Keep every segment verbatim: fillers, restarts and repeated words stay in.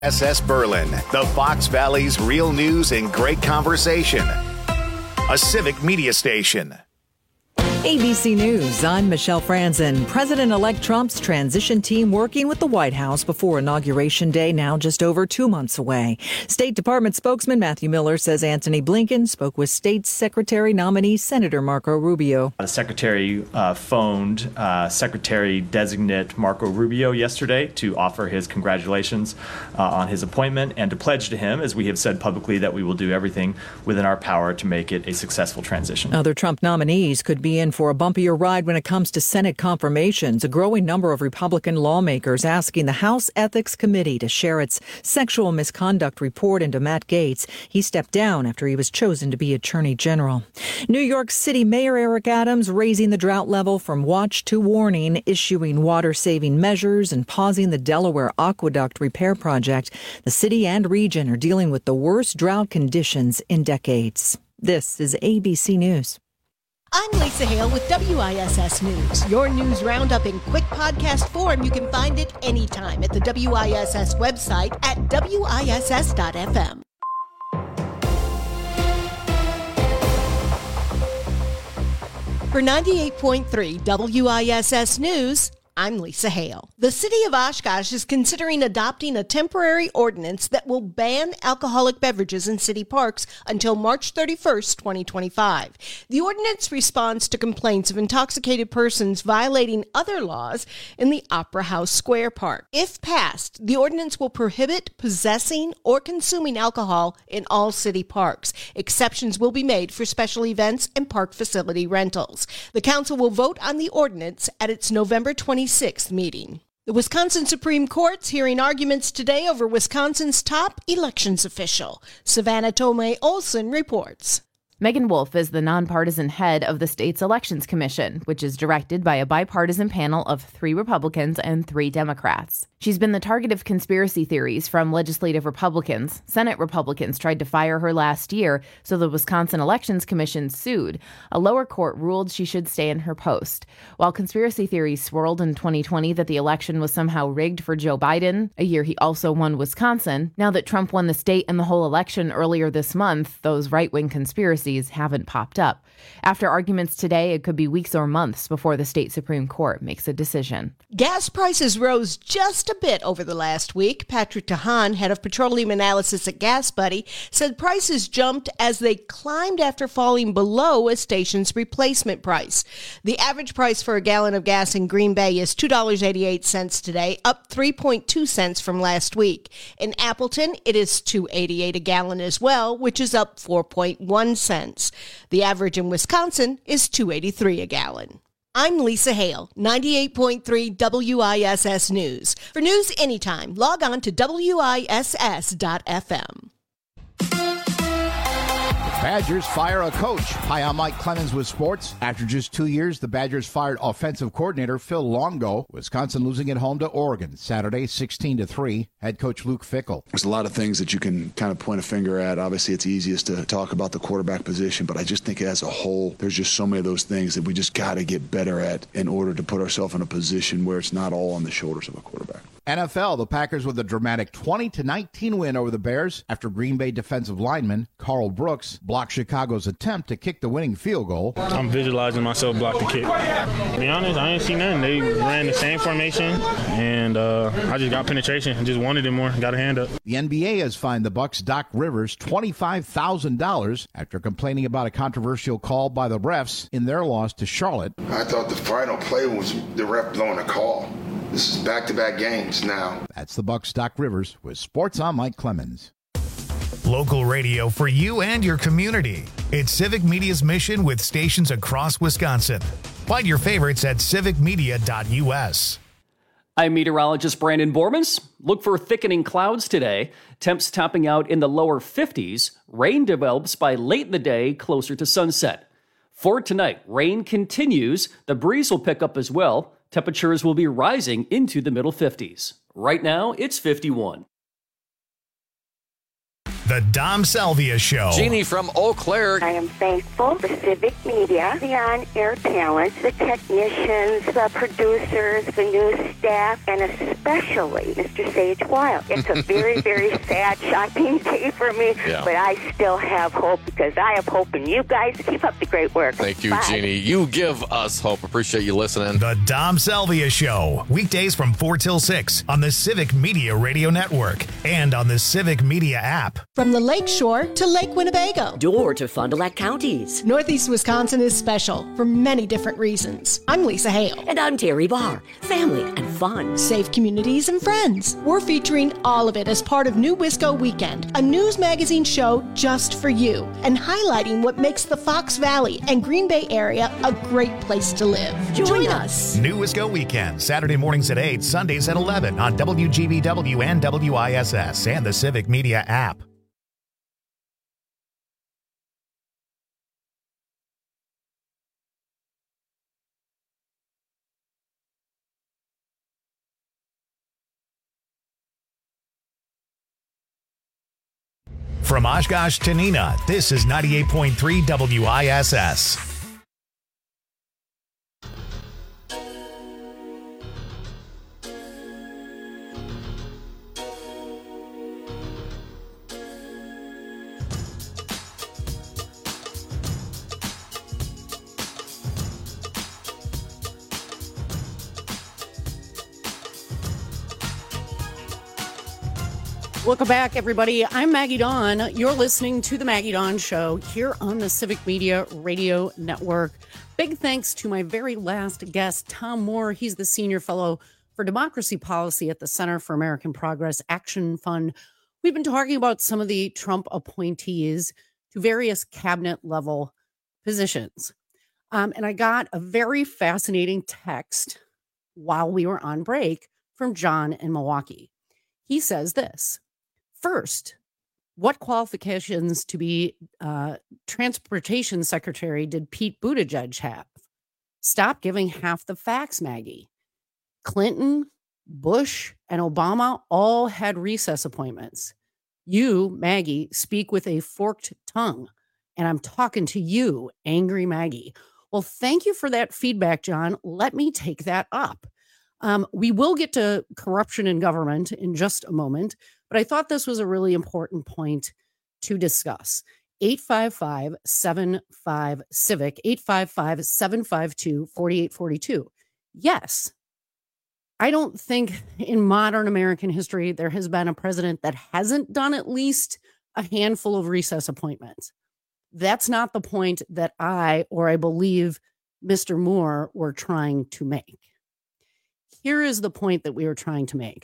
S S Berlin, the Fox Valley's real news and great conversation. A civic media station. A B C News, I'm Michelle Franzen. President-elect Trump's transition team working with the White House before Inauguration Day, now just over two months away. State Department spokesman Matthew Miller says Antony Blinken spoke with State Secretary nominee Senator Marco Rubio. The Secretary uh, phoned uh, Secretary-designate Marco Rubio yesterday to offer his congratulations uh, on his appointment and to pledge to him, as we have said publicly, that we will do everything within our power to make it a successful transition. Other Trump nominees could be in for a bumpier ride when it comes to Senate confirmations. A growing number of Republican lawmakers asking the House Ethics Committee to share its sexual misconduct report into Matt Gaetz. He stepped down after he was chosen to be Attorney General. New York City Mayor Eric Adams raising the drought level from watch to warning, issuing water-saving measures and pausing the Delaware Aqueduct repair project. The city and region are dealing with the worst drought conditions in decades. This is A B C News. I'm Lisa Hale with W I S S News. Your news roundup in quick podcast form. You can find it anytime at the W I S S website at W I S S dot F M. For ninety-eight point three W I S S News, I'm Lisa Hale. The city of Oshkosh is considering adopting a temporary ordinance that will ban alcoholic beverages in city parks until March thirty-first, twenty twenty-five. The ordinance responds to complaints of intoxicated persons violating other laws in the Opera House Square Park. If passed, the ordinance will prohibit possessing or consuming alcohol in all city parks. Exceptions will be made for special events and park facility rentals. The council will vote on the ordinance at its November twenty-sixth meeting. The Wisconsin Supreme Court's hearing arguments today over Wisconsin's top elections official. Savannah Tomei Olson reports. Megan Wolf is the nonpartisan head of the state's Elections Commission, which is directed by a bipartisan panel of three Republicans and three Democrats. She's been the target of conspiracy theories from legislative Republicans. Senate Republicans tried to fire her last year, so the Wisconsin Elections Commission sued. A lower court ruled she should stay in her post. While conspiracy theories swirled in twenty twenty that the election was somehow rigged for Joe Biden, a year he also won Wisconsin, now that Trump won the state and the whole election earlier this month, those right-wing conspiracies haven't popped up. After arguments today, it could be weeks or months before the state Supreme Court makes a decision. Gas prices rose just a bit over the last week. Patrick Tahan, head of petroleum analysis at Gas Buddy, said prices jumped as they climbed after falling below a station's replacement price. The average price for a gallon of gas in Green Bay is two dollars and eighty-eight cents today, up three point two cents from last week. In Appleton, it is two dollars and eighty-eight cents a gallon as well, which is up four point one cents. The average in Wisconsin is two dollars and eighty-three cents a gallon. I'm Lisa Hale, ninety-eight point three W I S S News. For news anytime, log on to W I S S dot F M. Badgers fire a coach. Hi, I'm Mike Clemens with sports. After just two years, the Badgers fired offensive coordinator Phil Longo. Wisconsin losing at home to Oregon Saturday, sixteen to three. Head coach Luke Fickell. There's a lot of things that you can kind of point a finger at. Obviously, it's easiest to talk about the quarterback position, but I just think as a whole, there's just so many of those things that we just got to get better at in order to put ourselves in a position where it's not all on the shoulders of a quarterback. N F L, the Packers with a dramatic twenty to nineteen win over the Bears after Green Bay defensive lineman Carl Brooks blocked Chicago's attempt to kick the winning field goal. I'm visualizing myself block the kick. To be honest, I ain't seen nothing. They ran the same formation, and uh, I just got penetration and just wanted it more. Got a hand up. The N B A has fined the Bucks' Doc Rivers twenty-five thousand dollars after complaining about a controversial call by the refs in their loss to Charlotte. I thought the final play was the ref blowing a call. This is back-to-back games now. That's the Bucks' Doc Rivers with Sports on Mike Clemens. Local radio for you and your community. It's Civic Media's mission with stations across Wisconsin. Find your favorites at civic media dot U S. I'm meteorologist Brandon Bormans. Look for thickening clouds today. Temps topping out in the lower fifties. Rain develops by late in the day, closer to sunset. For tonight, rain continues. The breeze will pick up as well. Temperatures will be rising into the middle fifties. Right now, it's fifty-one. The Dom Salvia Show. Jeannie from Eau Claire. I am thankful for Civic Media, the on-air talent, the technicians, the producers, the news staff, and especially Mister Sage Wild. It's a very, very sad, shocking day for me, yeah. but I still have hope because I have hope in you guys. Keep up the great work. Thank you, Bye. Jeannie. You give us hope. Appreciate you listening. The Dom Salvia Show. Weekdays from four till six on the Civic Media Radio Network and on the Civic Media app. From the Lake Shore to Lake Winnebago. Door to Fond du Lac counties. Northeast Wisconsin is special for many different reasons. I'm Lisa Hale. And I'm Terry Barr. Family and fun. Safe communities and friends. We're featuring all of it as part of New Wisco Weekend, a news magazine show just for you, and highlighting what makes the Fox Valley and Green Bay area a great place to live. Join, Join us. us. New Wisco Weekend, Saturday mornings at eight, Sundays at eleven on W G B W and W I S S and the Civic Media app. From Oshkosh to Neenah, this is ninety-eight point three W I S S. Welcome back, everybody. I'm Maggie Dawn. You're listening to The Maggie Dawn Show here on the Civic Media Radio Network. Big thanks to my very last guest, Tom Moore. He's the Senior Fellow for Democracy Policy at the Center for American Progress Action Fund. We've been talking about some of the Trump appointees to various cabinet-level positions. Um, and I got a very fascinating text while we were on break from John in Milwaukee. He says this. First, what qualifications to be uh, transportation secretary did Pete Buttigieg have? Stop giving half the facts, Maggie. Clinton, Bush, and Obama all had recess appointments. You, Maggie, speak with a forked tongue. And I'm talking to you, angry Maggie. Well, thank you for that feedback, John. Let me take that up. Um, we will get to corruption in government in just a moment, but I thought this was a really important point to discuss. eight five five, seven five, CIVIC, eight five five, seven five two, four eight four two. Yes, I don't think in modern American history there has been a president that hasn't done at least a handful of recess appointments. That's not the point that I, or I believe Mister Moore, were trying to make. Here is the point that we were trying to make.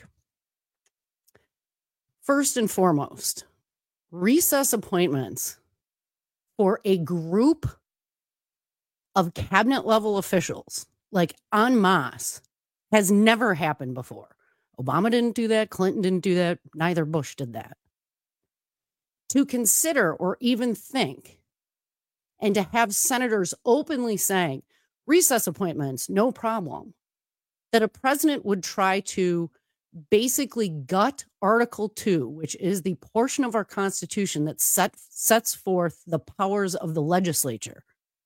First and foremost, recess appointments for a group of cabinet level officials, like en masse, has never happened before. Obama didn't do that. Clinton didn't do that. Neither Bush did that. To consider or even think, and to have senators openly saying, recess appointments, no problem, that a president would try to basically gut Article two, which is the portion of our Constitution that set, sets forth the powers of the legislature,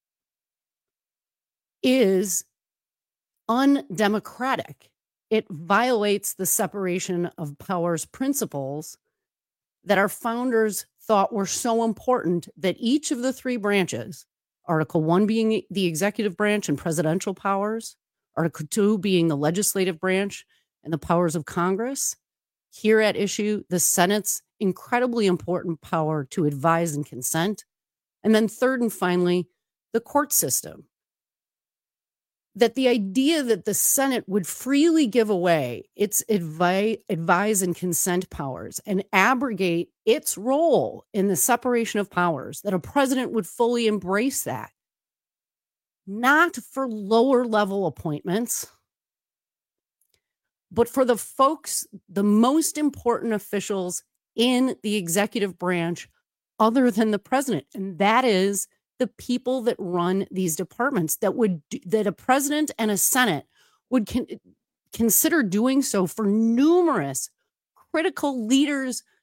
is undemocratic. It violates the separation of powers principles that our founders thought were so important that each of the three branches, Article one being the executive branch and presidential powers, Article two being the legislative branch and the powers of Congress. Here at issue, the Senate's incredibly important power to advise and consent. And then third and finally, the court system. That the idea that the Senate would freely give away its advi- advise and consent powers and abrogate its role in the separation of powers, that a president would fully embrace that. Not for lower level appointments, but for the folks, the most important officials in the executive branch other than the president. And that is the people that run these departments, that would that a president and a Senate would con- consider doing so for numerous critical leaders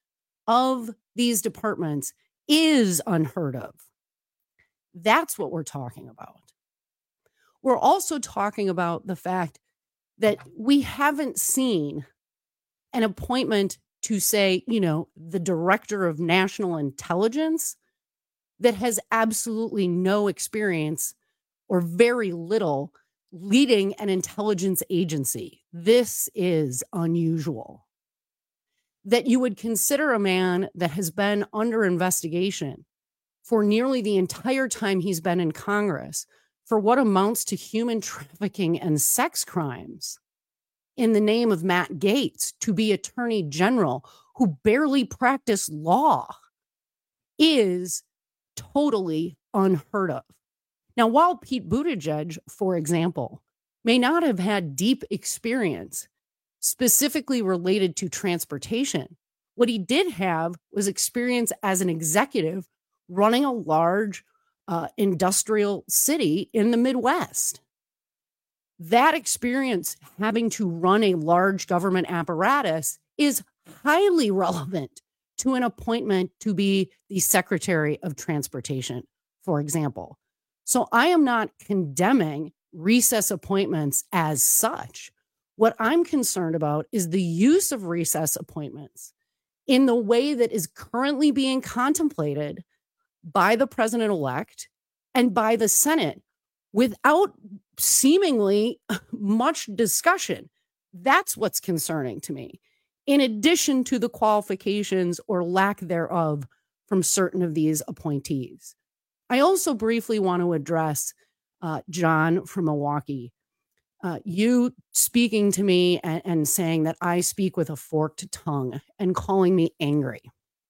of these departments is unheard of. That's what we're talking about. We're also talking about the fact that we haven't seen an appointment to say, you know, the director of national intelligence that has absolutely no experience or very little leading an intelligence agency. This is unusual. That you would consider a man that has been under investigation for nearly the entire time he's been in Congress for what amounts to human trafficking and sex crimes in the name of Matt Gaetz to be attorney general who barely practiced law is totally unheard of. Now, while Pete Buttigieg, for example, may not have had deep experience specifically related to transportation, what he did have was experience as an executive running a large uh, industrial city in the Midwest. That experience having to run a large government apparatus is highly relevant to an appointment to be the Secretary of Transportation, for example. So I am not condemning recess appointments as such. What I'm concerned about is the use of recess appointments in the way that is currently being contemplated by the president-elect and by the Senate without seemingly much discussion. That's what's concerning to me, in addition to the qualifications or lack thereof from certain of these appointees. I also briefly want to address uh, John from Milwaukee. Uh, you speaking to me and, and saying that I speak with a forked tongue and calling me angry.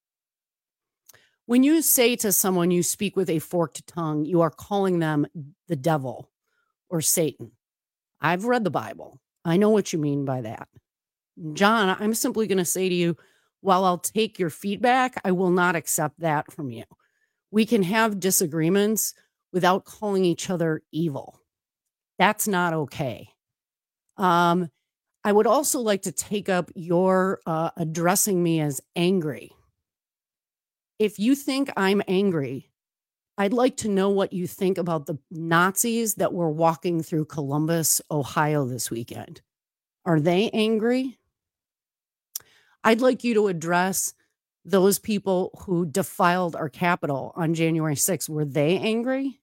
When you say to someone you speak with a forked tongue, you are calling them the devil or Satan. I've read the Bible. I know what you mean by that. John, I'm simply going to say to you, while I'll take your feedback, I will not accept that from you. We can have disagreements without calling each other evil. That's not okay. Um, I would also like to take up your uh, addressing me as angry. If you think I'm angry, I'd like to know what you think about the Nazis that were walking through Columbus, Ohio this weekend. Are they angry? I'd like you to address those people who defiled our Capitol on January sixth. Were they angry?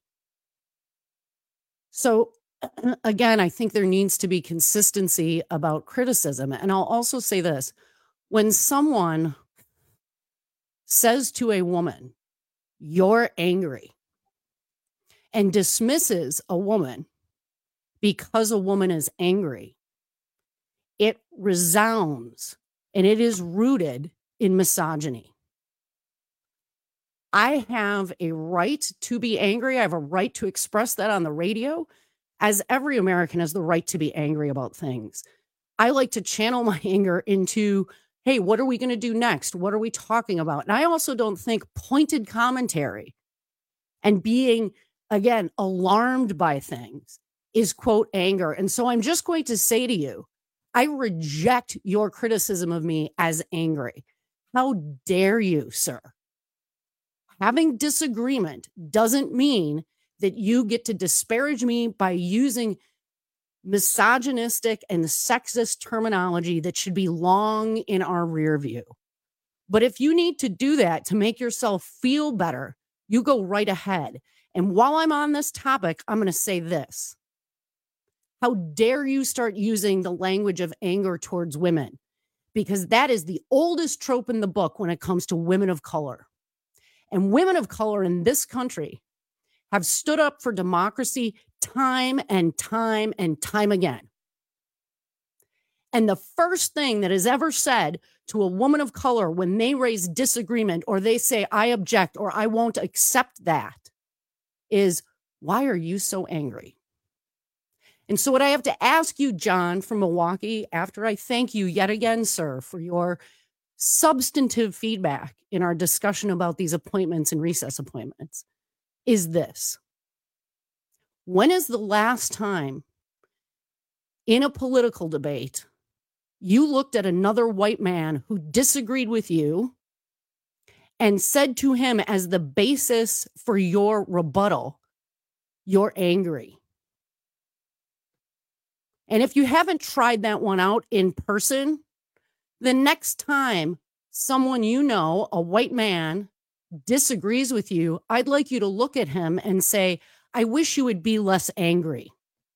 So again, I think there needs to be consistency about criticism. And I'll also say this. When someone says to a woman, you're angry, and dismisses a woman because a woman is angry, it resounds and it is rooted in misogyny. I have a right to be angry. I have a right to express that on the radio, as every American has the right to be angry about things. I like to channel my anger into, hey, what are we going to do next? What are we talking about? And I also don't think pointed commentary and being, again, alarmed by things is, quote, anger. And so I'm just going to say to you, I reject your criticism of me as angry. How dare you, sir? Having disagreement doesn't mean that you get to disparage me by using misogynistic and sexist terminology that should be long in our rear view. But if you need to do that to make yourself feel better, you go right ahead. And while I'm on this topic, I'm going to say this. How dare you start using the language of anger towards women? Because that is the oldest trope in the book when it comes to women of color. And women of color in this country have stood up for democracy time and time and time again. And the first thing that is ever said to a woman of color when they raise disagreement or they say, I object or I won't accept that, is, why are you so angry? And so what I have to ask you, John from Milwaukee, after I thank you yet again, sir, for your substantive feedback in our discussion about these appointments and recess appointments, is this. When is the last time in a political debate you looked at another white man who disagreed with you and said to him as the basis for your rebuttal, you're angry. And if you haven't tried that one out in person, the next time someone you know, a white man, disagrees with you, I'd like you to look at him and say, I wish you would be less angry.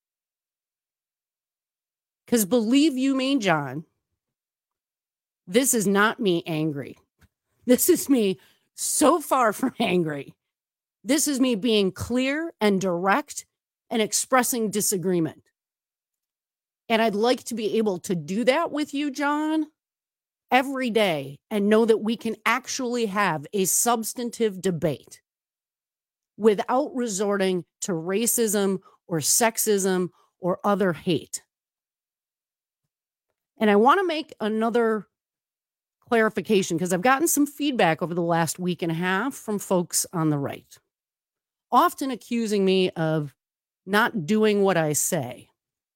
Because believe you me, John, this is not me angry. This is me so far from angry. This is me being clear and direct and expressing disagreement. And I'd like to be able to do that with you, John, every day, and know that we can actually have a substantive debate without resorting to racism or sexism or other hate. And I want to make another clarification because I've gotten some feedback over the last week and a half from folks on the right, often accusing me of not doing what I say.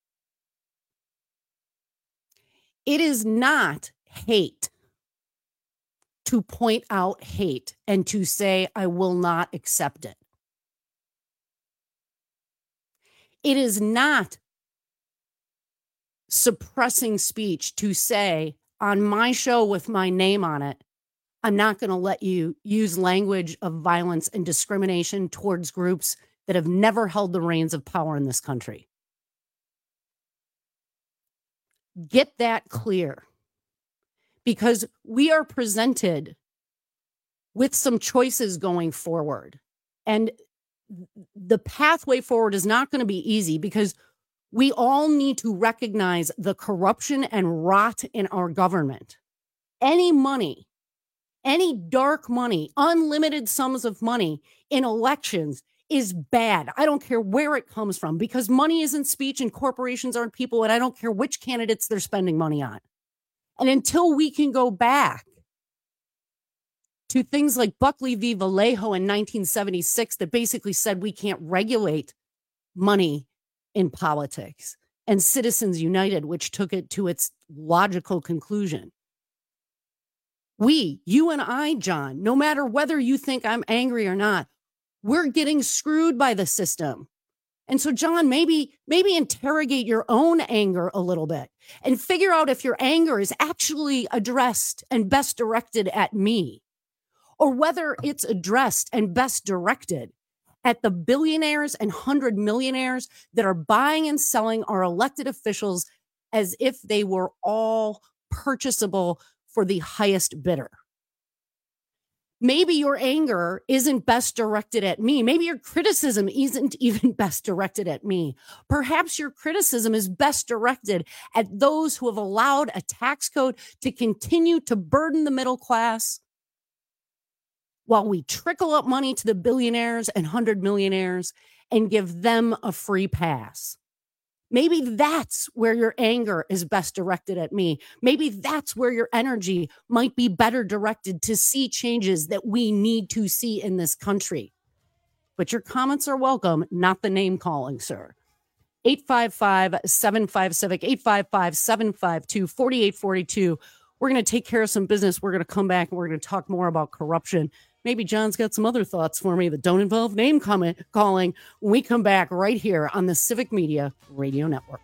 It is not hate to point out hate and to say, I will not accept it. It is not suppressing speech to say on my show with my name on it, I'm not going to let you use language of violence and discrimination towards groups that have never held the reins of power in this country. Get that clear, because we are presented with some choices going forward. And the pathway forward is not going to be easy because we all need to recognize the corruption and rot in our government. Any money, any dark money, unlimited sums of money in elections is bad. I don't care where it comes from, because money isn't speech and corporations aren't people, and I don't care which candidates they're spending money on. And until we can go back to things like Buckley v. Vallejo in nineteen seventy-six that basically said we can't regulate money in politics, and Citizens United, which took it to its logical conclusion. We, you and I, John, no matter whether you think I'm angry or not, we're getting screwed by the system. And so, John, maybe, maybe interrogate your own anger a little bit and figure out if your anger is actually addressed and best directed at me, or whether it's addressed and best directed at the billionaires and hundred millionaires that are buying and selling our elected officials as if they were all purchasable for the highest bidder. Maybe your anger isn't best directed at me. Maybe your criticism isn't even best directed at me. Perhaps your criticism is best directed at those who have allowed a tax code to continue to burden the middle class while we trickle up money to the billionaires and hundred millionaires and give them a free pass. Maybe that's where your anger is best directed at me. Maybe that's where your energy might be better directed to see changes that we need to see in this country. But your comments are welcome, not the name calling, sir. eight five five, seven five, civic, eight five five, seven five two, four eight four two. We're going to take care of some business. We're going to come back and we're going to talk more about corruption. Maybe John's got some other thoughts for me that don't involve name comment calling when we come back right here on the Civic Media Radio Network.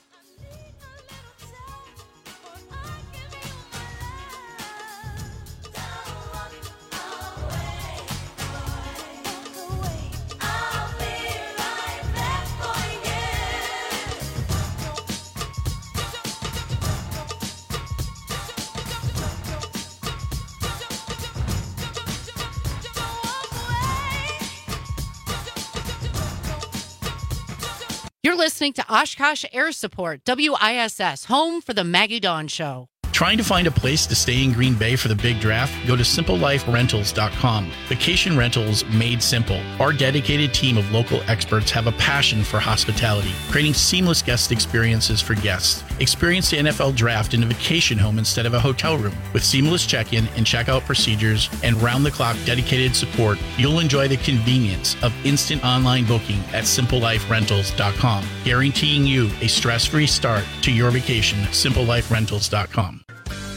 You're listening to Oshkosh Air Support, W I S S, home for the Maggie Dawn Show. Trying to find a place to stay in Green Bay for the big draft? Go to simple life rentals dot com. Vacation rentals made simple. Our dedicated team of local experts have a passion for hospitality, creating seamless guest experiences for guests. Experience the N F L draft in a vacation home instead of a hotel room. With seamless check-in and check-out procedures and round-the-clock dedicated support, you'll enjoy the convenience of instant online booking at simple life rentals dot com, guaranteeing you a stress-free start to your vacation. simple life rentals dot com.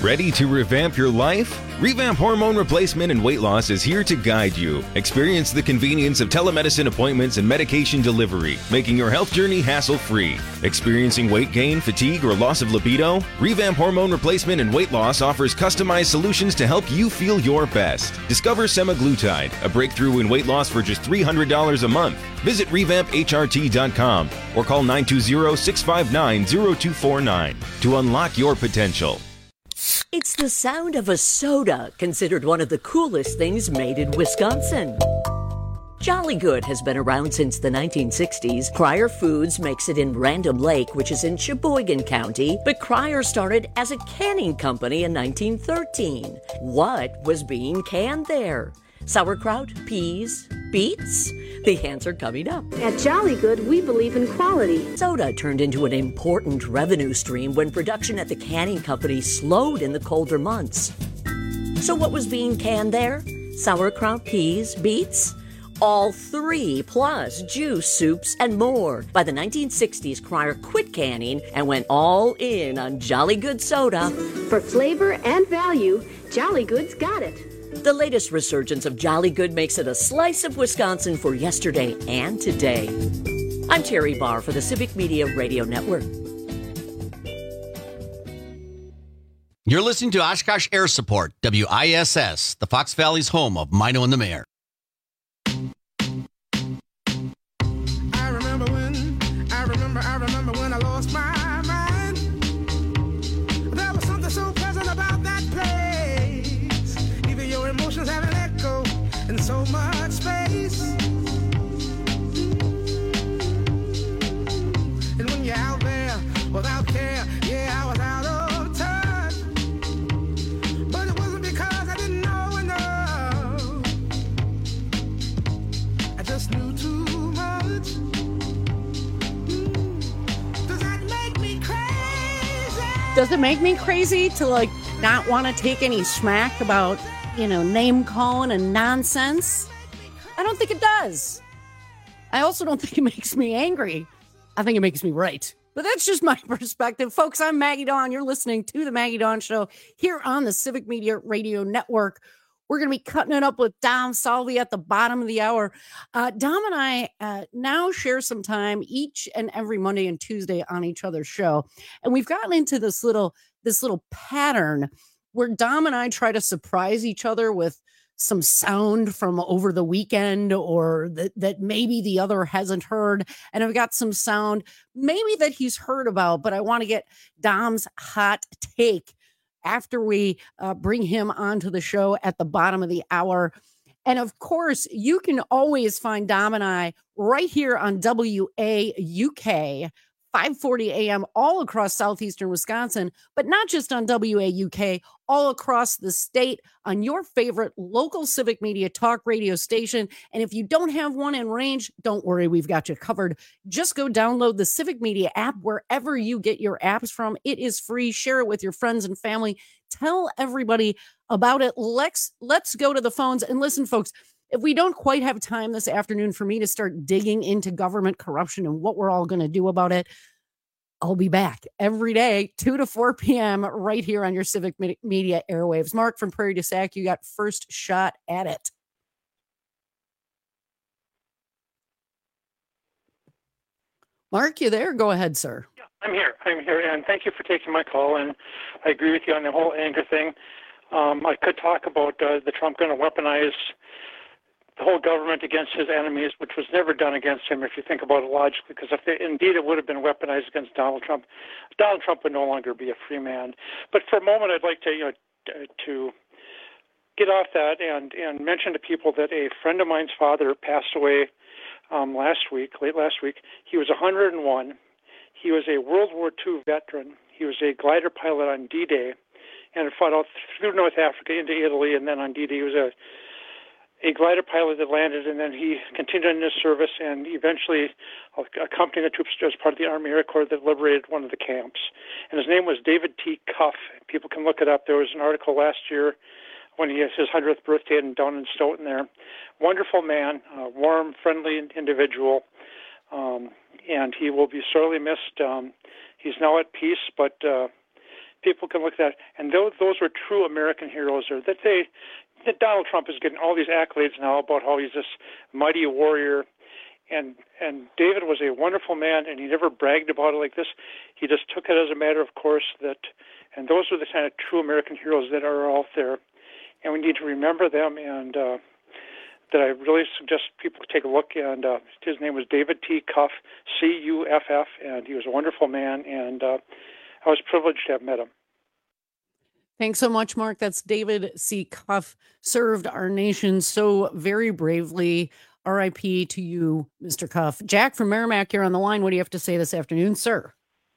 Ready to revamp your life? Revamp Hormone Replacement and Weight Loss is here to guide you. Experience the convenience of telemedicine appointments and medication delivery, making your health journey hassle-free. Experiencing weight gain, fatigue, or loss of libido? Revamp Hormone Replacement and Weight Loss offers customized solutions to help you feel your best. Discover semaglutide, a breakthrough in weight loss for just three hundred dollars a month. Visit revamp H R T dot com or call nine two zero, six five nine, zero two four nine to unlock your potential. It's the sound of a soda, considered one of the coolest things made in Wisconsin. Jolly Good has been around since the nineteen sixties. Cryer Foods makes it in Random Lake, which is in Sheboygan County, but Cryer started as a canning company in nineteen thirteen. What was being canned there? Sauerkraut, peas, beets? The answer coming up. At Jolly Good, we believe in quality. Soda turned into an important revenue stream when production at the canning company slowed in the colder months. So what was being canned there? Sauerkraut, peas, beets? All three, plus juice, soups, and more. By the nineteen sixties, Cryer quit canning and went all in on Jolly Good soda. For flavor and value, Jolly Good's got it. The latest resurgence of Jolly Good makes it a slice of Wisconsin for yesterday and today. I'm Terry Barr for the Civic Media Radio Network. You're listening to Oshkosh Air Support, W I S S, the Fox Valley's home of Mino and the Mayor. I remember when, I remember, I remember when I lost my mind. There was something so pleasant about that place. Even your emotions have an echo in so much space. And when you're out there without care, yeah, I was out of touch. But it wasn't because I didn't know enough. I just knew too much. Mm. Does that make me crazy? Does it make me crazy to like not want to take any smack about, you know, name calling and nonsense? I don't think it does. I also don't think it makes me angry. I think it makes me right. But that's just my perspective. Folks, I'm Maggie Dawn. You're listening to the Maggie Dawn Show here on the Civic Media Radio Network. We're going to be cutting it up with Dom Salvi at the bottom of the hour. Uh, Dom and I uh, now share some time each and every Monday and Tuesday on each other's show. And we've gotten into this little, this little pattern where Dom and I try to surprise each other with some sound from over the weekend or that, that maybe the other hasn't heard. And I've got some sound maybe that he's heard about, but I want to get Dom's hot take after we uh, bring him onto the show at the bottom of the hour. And of course, you can always find Dom and I right here on W A U K, five forty a.m. all across southeastern Wisconsin, but not just on W A U K, all across the state on your favorite local civic media talk radio station. And if you don't have one in range, don't worry, we've got you covered. Just go download the Civic Media app wherever you get your apps from. It is free. Share it with your friends and family. Tell everybody about it. Let's, let's go to the phones. And listen, folks, if we don't quite have time this afternoon for me to start digging into government corruption and what we're all going to do about it, I'll be back every day, two to four p.m. right here on your Civic Media airwaves. Mark from Prairie du Sac, you got first shot at it. Mark, you there? Go ahead, sir. Yeah, I'm here. I'm here, and thank you for taking my call. And I agree with you on the whole anger thing. Um, I could talk about uh, the Trump going to weaponize the whole government against his enemies, which was never done against him, if you think about it logically, because if they, indeed it would have been weaponized against Donald Trump, Donald Trump would no longer be a free man. But for a moment, I'd like to, you know, to get off that and, and mention to people that a friend of mine's father passed away um, last week, late last week. He was one hundred and one. He was a World War Two veteran. He was a glider pilot on D-Day and fought out through North Africa into Italy, and then on D-Day he was a a glider pilot that landed, and then he continued in his service and eventually accompanied the troops as part of the Army Air Corps that liberated one of the camps. And his name was David T. Cuff. People can look it up. There was an article last year when he has his hundredth birthday and down in Stoughton there. Wonderful man, uh, warm, friendly individual, um, and he will be sorely missed. Um, he's now at peace, but uh, people can look at that, and those those were true American heroes. Or that they, that Donald Trump is getting all these accolades now about how he's this mighty warrior, and and David was a wonderful man, and he never bragged about it like this. He just took it as a matter of course. That, and those are the kind of true American heroes that are out there, and we need to remember them. And uh, that I really suggest people take a look. And uh, his name was David T. Cuff, C U F F, and he was a wonderful man. And uh, I was privileged to have met him. Thanks so much, Mark. That's David C. Cuff, served our nation so very bravely. R I P to you, Mister Cuff. Jack from Merrimack here on the line. What do you have to say this afternoon, sir?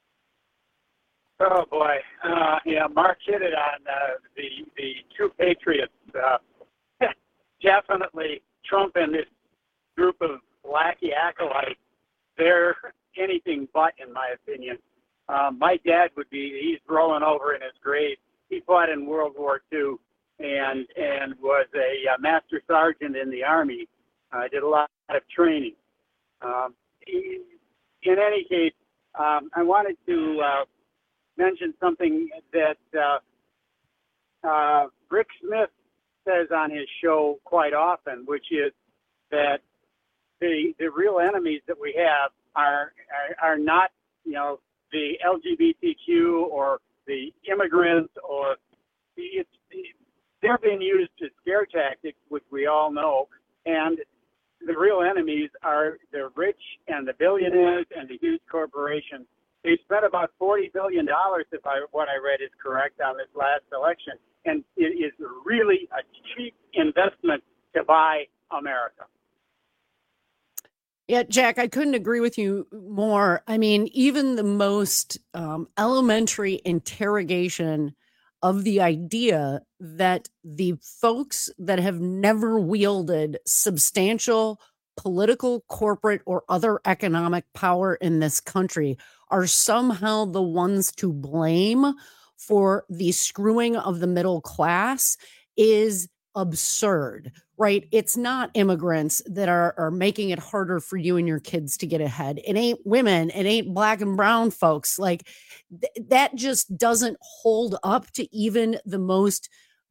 Oh, boy. Uh, yeah, Mark hit it on uh, the, the true patriots. Uh, definitely Trump and this group of lackey acolytes, they're anything but, in my opinion. Um, my dad would be, he's rolling over in his grave. He fought in World War Two and and was a uh, master sergeant in the Army. I uh, did a lot of training. Um, in, in any case, um, I wanted to uh, mention something that uh, uh, Rick Smith says on his show quite often, which is that the the real enemies that we have are are, are not, you know, the L G B T Q or the immigrants, or it's, they're being used as scare tactics, which we all know, and the real enemies are the rich and the billionaires and the huge corporations. They spent about forty billion dollars, if I, what I read is correct, on this last election, and it is really a cheap investment to buy America. Yeah, Jack, I couldn't agree with you more. I mean, even the most um, elementary interrogation of the idea that the folks that have never wielded substantial political, corporate, or other economic power in this country are somehow the ones to blame for the screwing of the middle class is absurd, right? It's not immigrants that are, are making it harder for you and your kids to get ahead. It ain't women. It ain't black and brown folks. Like th- that just doesn't hold up to even the most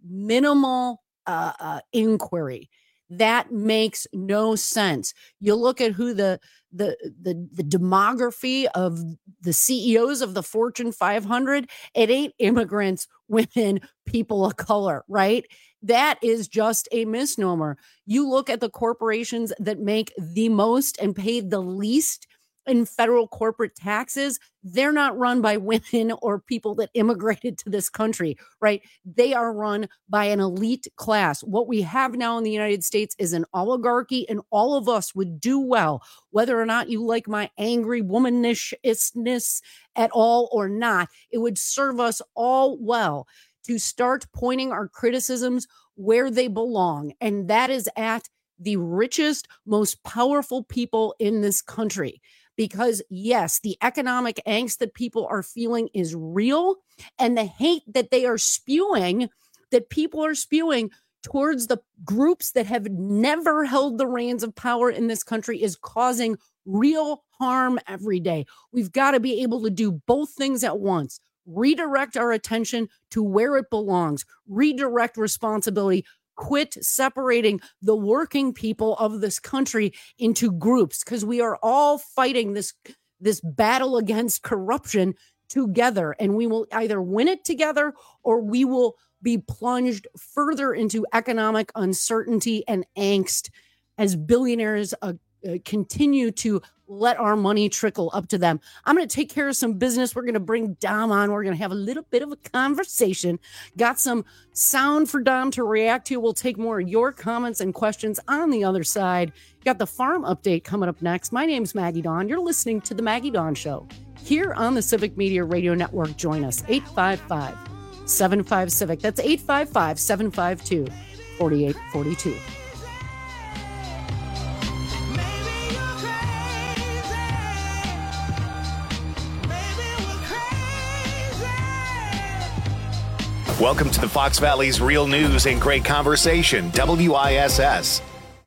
minimal uh, uh, inquiry. That makes no sense. You look at who the the the the demography of the C E Os of the Fortune five hundred. It ain't immigrants, women, people of color, right? That is just a misnomer. You look at the corporations that make the most and pay the least in federal corporate taxes, they're not run by women or people that immigrated to this country, right? They are run by an elite class. What we have now in the United States is an oligarchy, and all of us would do well, whether or not you like my angry womanishness at all or not. It would serve us all well to start pointing our criticisms where they belong, and that is at the richest, most powerful people in this country. Because yes, the economic angst that people are feeling is real, and the hate that they are spewing, that people are spewing towards the groups that have never held the reins of power in this country is causing real harm every day. We've got to be able to do both things at once. Redirect our attention to where it belongs. Redirect responsibility. Quit separating the working people of this country into groups, because we are all fighting this, this battle against corruption together, and we will either win it together or we will be plunged further into economic uncertainty and angst as billionaires uh, uh, continue to let our money trickle up to them. I'm going to take care of some business. We're going to bring Dom on. We're going to have a little bit of a conversation. Got some sound for Dom to react to. We'll take more of your comments and questions on the other side. Got the farm update coming up next. My name's Maggie Dawn. You're listening to The Maggie Dawn Show here on the Civic Media Radio Network. Join us, eight five five, seven five, CIVIC. That's eight five five, seven five two, four eight four two. Welcome to the Fox Valley's Real News and Great Conversation, W I S S.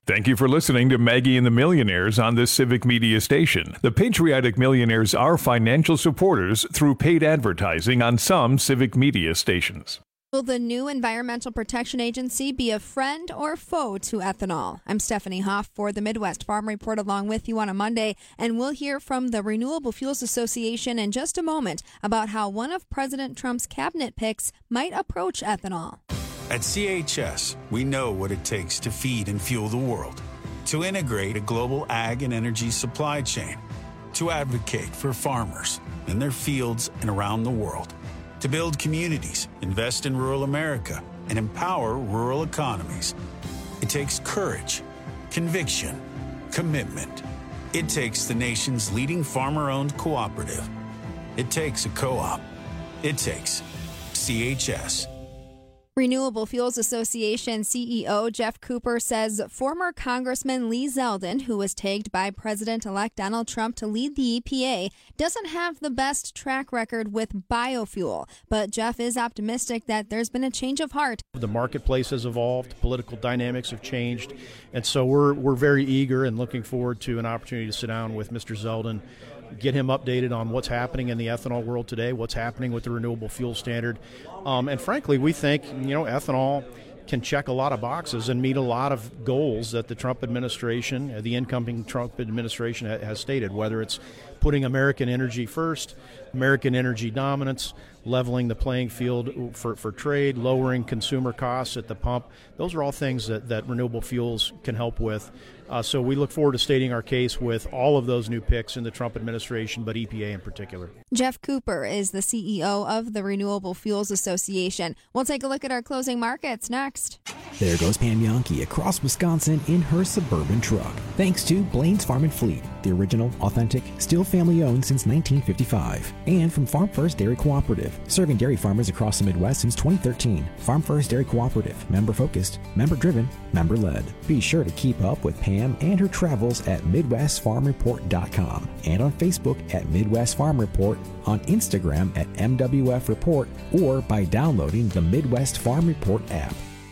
Thank you for listening to Maggie and the Millionaires on this Civic Media station. The Patriotic Millionaires are financial supporters through paid advertising on some Civic Media stations. Will the new Environmental Protection Agency be a friend or foe to ethanol? I'm Stephanie Hoff for the Midwest Farm Report along with you on a Monday, and we'll hear from the Renewable Fuels Association in just a moment about how one of President Trump's cabinet picks might approach ethanol. At C H S, we know what it takes to feed and fuel the world, to integrate a global ag and energy supply chain, to advocate for farmers in their fields and around the world, to build communities, invest in rural America, and empower rural economies. It takes courage, conviction, commitment. It takes the nation's leading farmer-owned cooperative. It takes a co-op. It takes C H S. Renewable Fuels Association C E O Jeff Cooper says former Congressman Lee Zeldin, who was tagged by President-elect Donald Trump to lead the E P A, doesn't have the best track record with biofuel. But Jeff is optimistic that there's been a change of heart. The marketplace has evolved, political dynamics have changed, and so we're we're very eager and looking forward to an opportunity to sit down with Mister Zeldin, get him updated on what's happening in the ethanol world today, what's happening with the renewable fuel standard. Um, and frankly, we think, you know, ethanol can check a lot of boxes and meet a lot of goals that the Trump administration, the incoming Trump administration has stated, whether it's putting American energy first, American energy dominance, leveling the playing field for, for trade, lowering consumer costs at the pump. Those are all things that, that renewable fuels can help with. Uh, so we look forward to stating our case with all of those new picks in the Trump administration, but E P A in particular. Jeff Cooper is the C E O of the Renewable Fuels Association. We'll take a look at our closing markets next. There goes Pam Yonke across Wisconsin in her Suburban truck. Thanks to Blaine's Farm and Fleet, the original, authentic, still family-owned since nineteen fifty-five. And from Farm First Dairy Cooperative, serving dairy farmers across the Midwest since twenty thirteen. Farm First Dairy Cooperative, member-focused, member-driven, member-led. Be sure to keep up with Pam and her travels at Midwest Farm Report dot com and on Facebook at Midwest Farm Report, on Instagram at M W F Report, or by downloading the Midwest Farm Report app.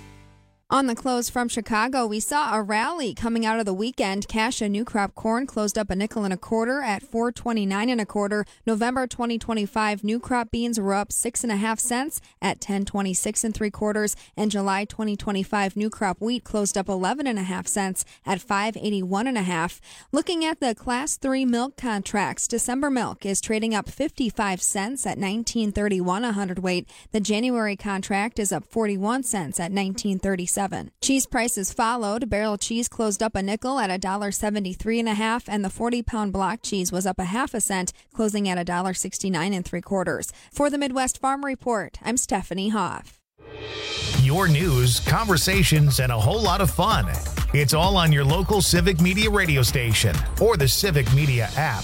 On the close from Chicago, we saw a rally coming out of the weekend. Cash and new crop corn closed up a nickel and a quarter at four twenty-nine and a quarter. November twenty twenty-five new crop beans were up six and a half cents at ten twenty-six and three quarters, and July twenty twenty-five new crop wheat closed up eleven and a half cents at five eighty-one and a half. Looking at the class three milk contracts, December milk is trading up fifty-five cents at nineteen thirty-one a hundredweight. The January contract is up forty-one cents at nineteen thirty-seven. Cheese prices followed. Barrel cheese closed up a nickel at one dollar seventy-three and a half, and the forty pound block cheese was up a half a cent, closing at one dollar sixty-nine and three quarters. For the Midwest Farm Report, I'm Stephanie Hoff. Your news, conversations, and a whole lot of fun. It's all on your local Civic Media radio station or the Civic Media app.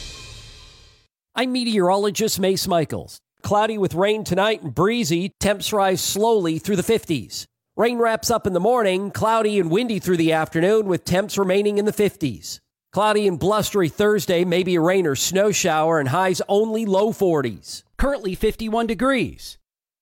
I'm meteorologist Mace Michaels. Cloudy with rain tonight and breezy. Temps rise slowly through the fifties. Rain wraps up in the morning, cloudy and windy through the afternoon with temps remaining in the fifties. Cloudy and blustery Thursday, maybe a rain or snow shower, and highs only low forties. Currently fifty-one degrees.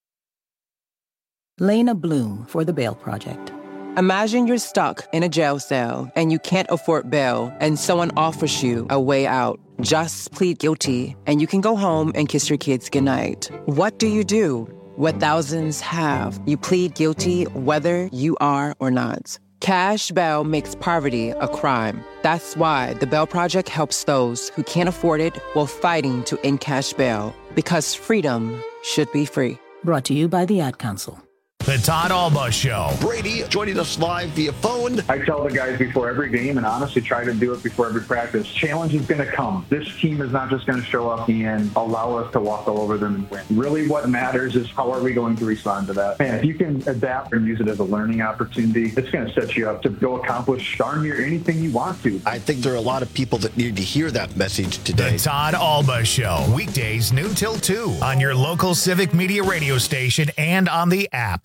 Lena Bloom for the Bail Project. Imagine you're stuck in a jail cell and you can't afford bail and someone offers you a way out. Just plead guilty and you can go home and kiss your kids goodnight. What do you do? What thousands have. You plead guilty whether you are or not. Cash bail makes poverty a crime. That's why the Bail Project helps those who can't afford it while fighting to end cash bail. Because freedom should be free. Brought to you by the Ad Council. The Todd Alba Show. Brady joining us live via phone. I tell the guys before every game, and honestly try to do it before every practice, challenge is going to come. This team is not just going to show up and allow us to walk all over them and win. Really what matters is how are we going to respond to that. And if you can adapt and use it as a learning opportunity, it's going to set you up to go accomplish darn near anything you want to. I think there are a lot of people that need to hear that message today. The Todd Alba Show. Weekdays noon till two on your local Civic Media radio station and on the app.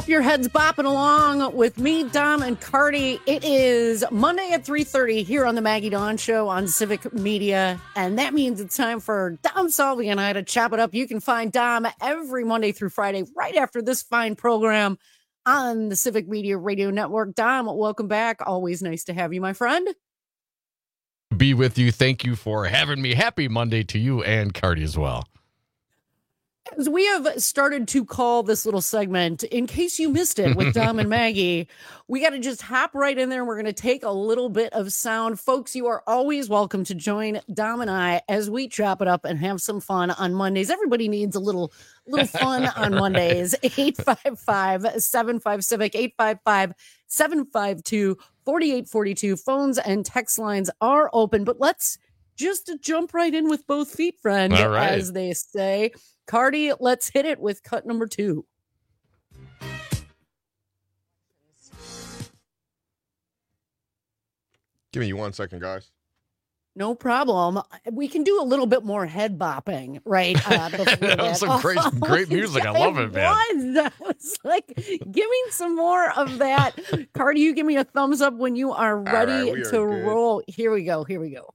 Hope your head's bopping along with me, Dom, and Cardi. It is Monday at three thirty here on the Maggie Dawn Show on Civic Media, and that means it's time for Dom Salvi and I to chop it up. You can find Dom every Monday through Friday right after this fine program on the Civic Media Radio Network. Dom, welcome back. Always nice to have you, my friend. Be with you. Thank you for having me. Happy Monday to you and Cardi as well. As we have started to call this little segment, in case you missed it with Dom and Maggie, we got to just hop right in there. We're going to take a little bit of sound. Folks, you are always welcome to join Dom and I as we chop it up and have some fun on Mondays. Everybody needs a little little fun on Mondays. eight five five, seven five, Civic, eight five five, seven five two, four eight four two. Phones and text lines are open, but let's just jump right in with both feet, friend, All right. as they say. Cardi, let's hit it with cut number two. Give me one second, guys. No problem. We can do a little bit more head bopping, right? Uh, that was some great, great music. I love it, man. Was. That was like, give me some more of that. Cardi, you give me a thumbs up when you are ready right, we are to good. roll. Here we go. Here we go.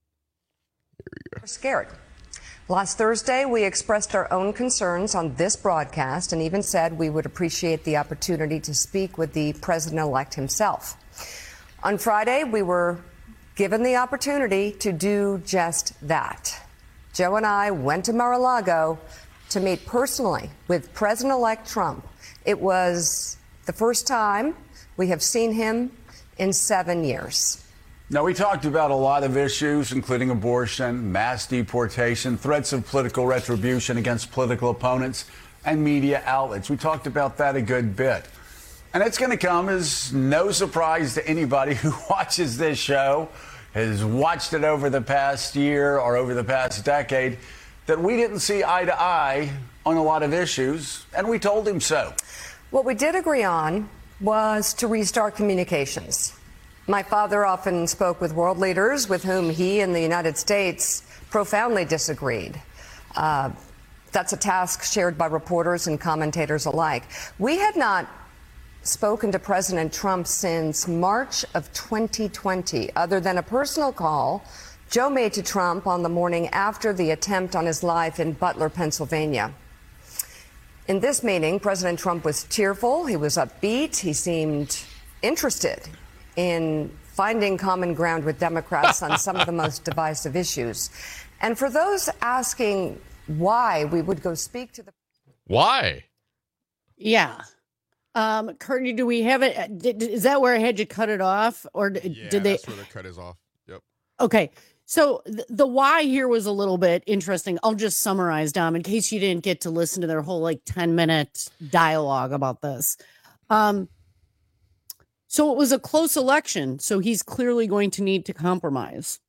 We're scared. Last Thursday, we expressed our own concerns on this broadcast and even said we would appreciate the opportunity to speak with the president-elect himself. On Friday, we were given the opportunity to do just that. Joe and I went to Mar-a-Lago to meet personally with President-elect Trump. It was the first time we have seen him in seven years. Now, we talked about a lot of issues, including abortion, mass deportation, threats of political retribution against political opponents, and media outlets. We talked about that a good bit. And it's going to come as no surprise to anybody who watches this show, has watched it over the past year or over the past decade, that we didn't see eye to eye on a lot of issues, and we told him so. What we did agree on was to restart communications. My father often spoke with world leaders with whom he and the United States profoundly disagreed. Uh, that's a task shared by reporters and commentators alike. We had not spoken to President Trump since March of twenty twenty, other than a personal call Joe made to Trump on the morning after the attempt on his life in Butler, Pennsylvania. In this meeting, President Trump was cheerful, he was upbeat, he seemed interested in finding common ground with Democrats on some of the most divisive issues. And for those asking why we would go speak to the... Why? Yeah. Um, Courtney, do we have it? Did, is that where I had you cut it off? Or did, Yeah, did they... that's where the cut is off. Yep. Okay. So th- the why here was a little bit interesting. I'll just summarize, Dom, in case you didn't get to listen to their whole like ten minute dialogue about this. Um, So it was a close election, so he's clearly going to need to compromise.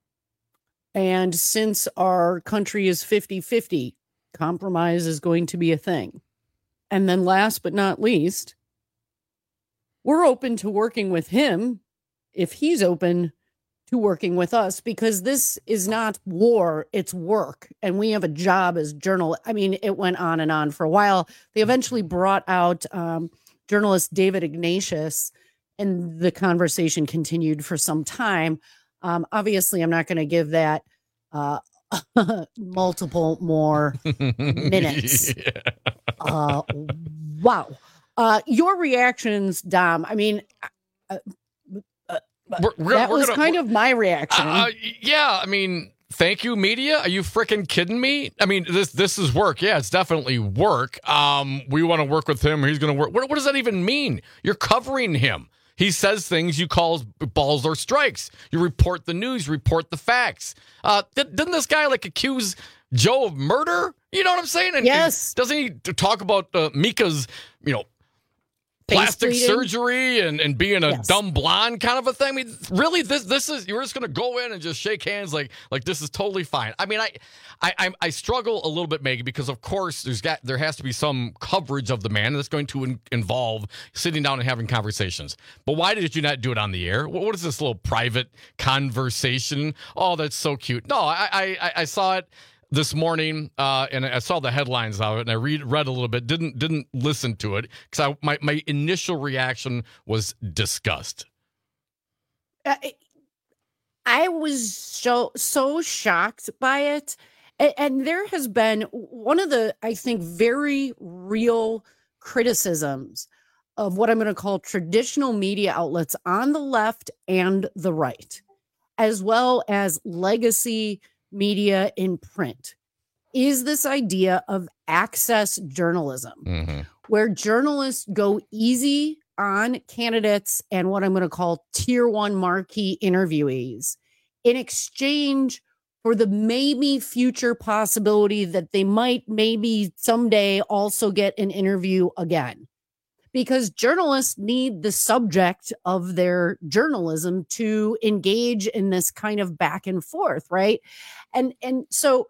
And since our country is fifty-fifty, compromise is going to be a thing. And then last but not least, we're open to working with him if he's open to working with us, because this is not war, it's work. And we have a job as journalists. I mean, it went on and on for a while. They eventually brought out um, journalist David Ignatius, and the conversation continued for some time. Um, obviously, I'm not going to give that uh, multiple more minutes. Yeah. Uh, wow. Uh, your reactions, Dom, I mean, uh, uh, We're- we're- that we're was gonna- kind of my reaction. Uh, yeah, I mean, thank you, media. Are you freaking kidding me? I mean, this this is work. Yeah, it's definitely work. Um, we want to work with him. He's going to work. What, what does that even mean? You're covering him. He says things, you call balls or strikes. You report the news, report the facts. Uh, th- didn't this guy like accuse Joe of murder? You know what I'm saying? And, yes. And doesn't he talk about uh, Mika's, you know, Face plastic bleeding? surgery and, and being a Yes. dumb blonde kind of a thing? I mean, really, this this is, you're just going to go in and just shake hands like like this is totally fine. I mean, I I I, I struggle a little bit, Maggie, because of course there's got there has to be some coverage of the man that's going to in, involve sitting down and having conversations. But why did you not do it on the air? What, what is this little private conversation? Oh, that's so cute. No, I I, I saw it. this morning, uh, and I saw the headlines of it, and I read read a little bit. Didn't didn't listen to it because I my my initial reaction was disgust. Uh, I was so so shocked by it, and, and there has been one of the I think very real criticisms of what I'm going to call traditional media outlets on the left and the right, as well as legacy media in print, is this idea of access journalism, mm-hmm. where journalists go easy on candidates and what I'm going to call tier one marquee interviewees in exchange for the maybe future possibility that they might maybe someday also get an interview again. Because journalists need the subject of their journalism to engage in this kind of back and forth, right? And and so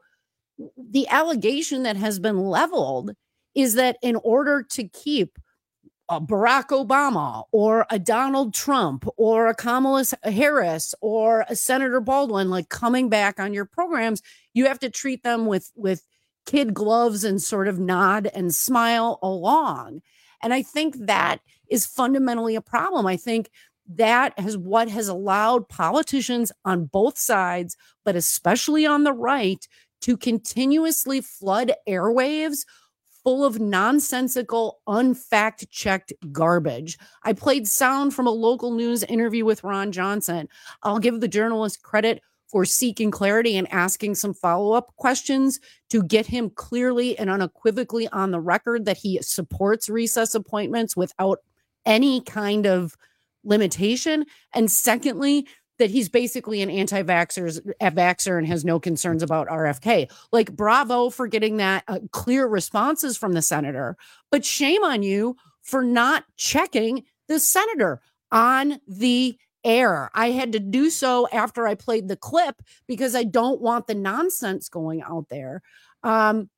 the allegation that has been leveled is that in order to keep a Barack Obama or a Donald Trump or a Kamala Harris or a Senator Baldwin like coming back on your programs, you have to treat them with with kid gloves and sort of nod and smile along. And I think that is fundamentally a problem. I think that is what has allowed politicians on both sides, but especially on the right, to continuously flood airwaves full of nonsensical, unfact-checked garbage. I played sound from a local news interview with Ron Johnson. I'll give the journalist credit for seeking clarity and asking some follow-up questions to get him clearly and unequivocally on the record that he supports recess appointments without any kind of limitation. And secondly, that he's basically an anti-vaxxer vaxxer and has no concerns about R F K. Like, bravo for getting that uh, clear responses from the senator, but shame on you for not checking the senator on the air. I had to do so after I played the clip because I don't want the nonsense going out there. Um,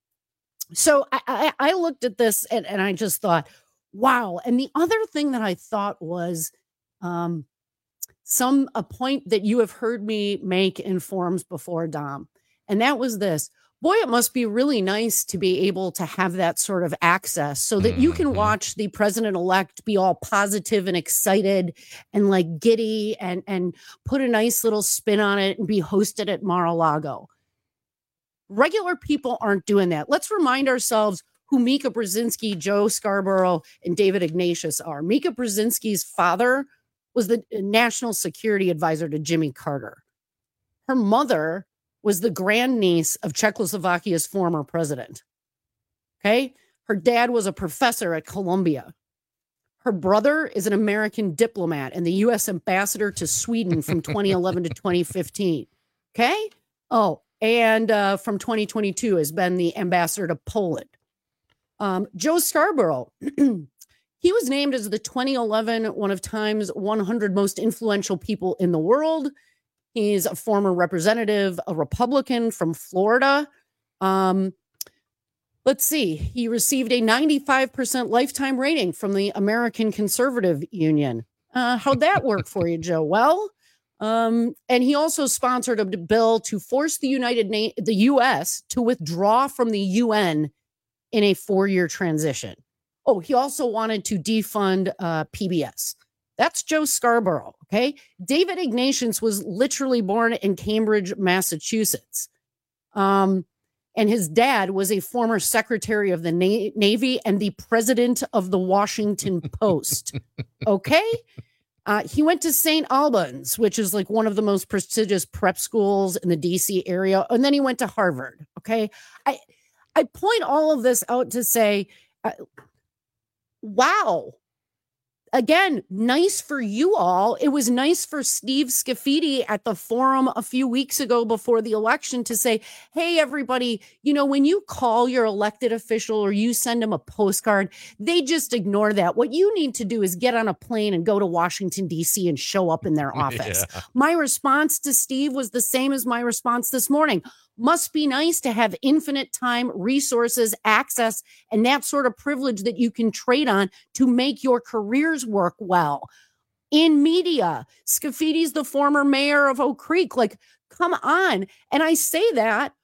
so I, I, I looked at this and, and I just thought, wow. And the other thing that I thought was um, some a point that you have heard me make in forums before, Dom, and that was this. Boy, it must be really nice to be able to have that sort of access so that you can watch the president-elect be all positive and excited and like giddy and, and put a nice little spin on it and be hosted at Mar-a-Lago. Regular people aren't doing that. Let's remind ourselves who Mika Brzezinski, Joe Scarborough, and David Ignatius are. Mika Brzezinski's father was the national security advisor to Jimmy Carter. Her mother was the grandniece of Czechoslovakia's former president. Okay? Her dad was a professor at Columbia. Her brother is an American diplomat and the U S ambassador to Sweden from twenty eleven to twenty fifteen. Okay? Oh, and uh, from twenty twenty-two has been the ambassador to Poland. Um, Joe Scarborough, he was named as the twenty eleven one of Time's one hundred most influential people in the world. He's a former representative, a Republican from Florida. Um, let's see. He received a ninety-five percent lifetime rating from the American Conservative Union. Uh, how'd that work for you, Joe? Well, um, and he also sponsored a bill to force the United Na- the U S to withdraw from the U N in a four-year transition. Oh, he also wanted to defund uh, P B S. That's Joe Scarborough, okay? David Ignatius was literally born in Cambridge, Massachusetts. Um, and his dad was a former secretary of the Na- Navy and the president of the Washington Post, okay? Uh, he went to Saint Albans, which is like one of the most prestigious prep schools in the D C area. And then he went to Harvard, okay? I, I point all of this out to say, uh, wow. Again, nice for you all. It was nice for Steve Scafidi at the forum a few weeks ago before the election to say, hey, everybody, you know, when you call your elected official or you send them a postcard, they just ignore that. What you need to do is get on a plane and go to Washington, D C and show up in their office. Yeah. My response to Steve was the same as my response this morning. Must be nice to have infinite time, resources, access, and that sort of privilege that you can trade on to make your careers work well. In media, Scafidi's the former mayor of Oak Creek. Like, come on. And I say that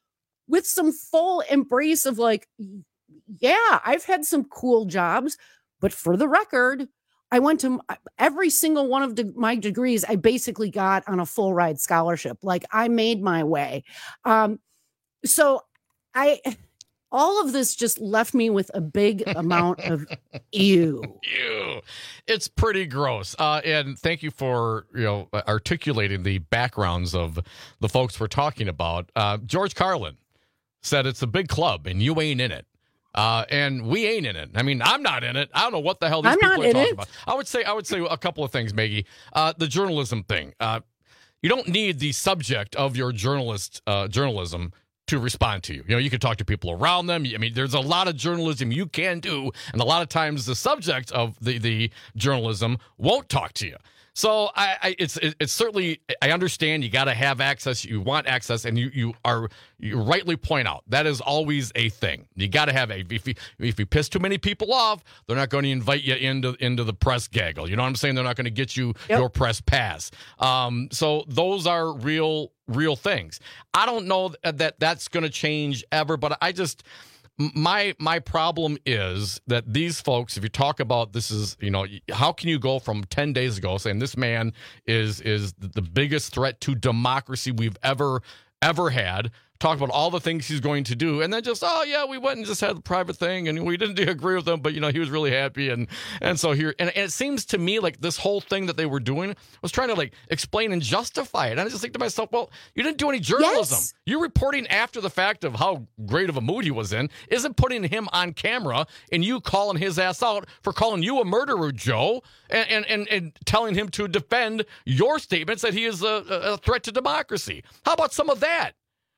with some full embrace of like, yeah, I've had some cool jobs, but for the record, I went to every single one of de- my degrees. I basically got on a full ride scholarship. Like I made my way. Um, so I, all of this just left me with a big amount of ew. Ew. It's pretty gross. Uh, and thank you for, you know, articulating the backgrounds of the folks we're talking about. Uh, George Carlin said it's a big club and you ain't in it. Uh, and we ain't in it. I mean, I'm not in it. I don't know what the hell these I'm people not are in talking it. about. I would say, I would say a couple of things, Maggie. Uh, the journalism thing. Uh, you don't need the subject of your journalist uh, journalism to respond to you. You know, you can talk to people around them. I mean, there's a lot of journalism you can do, and a lot of times the subject of the the journalism won't talk to you. So I, I it's it's certainly, I understand you got to have access, you want access, and you you are you rightly point out that is always a thing. You got to have a if you if you piss too many people off, they're not going to invite you into into the press gaggle. You know what I'm saying? They're not going to get you yep. your press pass. Um, so those are real real things. I don't know that that's going to change ever, but I just. My my problem is that these folks, if you talk about this is, you know, how can you go from ten days ago saying this man is is the biggest threat to democracy we've ever, ever had, talk about all the things he's going to do, and then just, oh, yeah, we went and just had the private thing, and we didn't agree with him, but, you know, he was really happy, and and so here, and, and it seems to me like this whole thing that they were doing was trying to, like, explain and justify it, and I just think to myself, well, you didn't do any journalism. Yes. You're reporting after the fact of how great of a mood he was in, isn't putting him on camera, and you calling his ass out for calling you a murderer, Joe, and and, and, and telling him to defend your statements that he is a, a threat to democracy. How about some of that?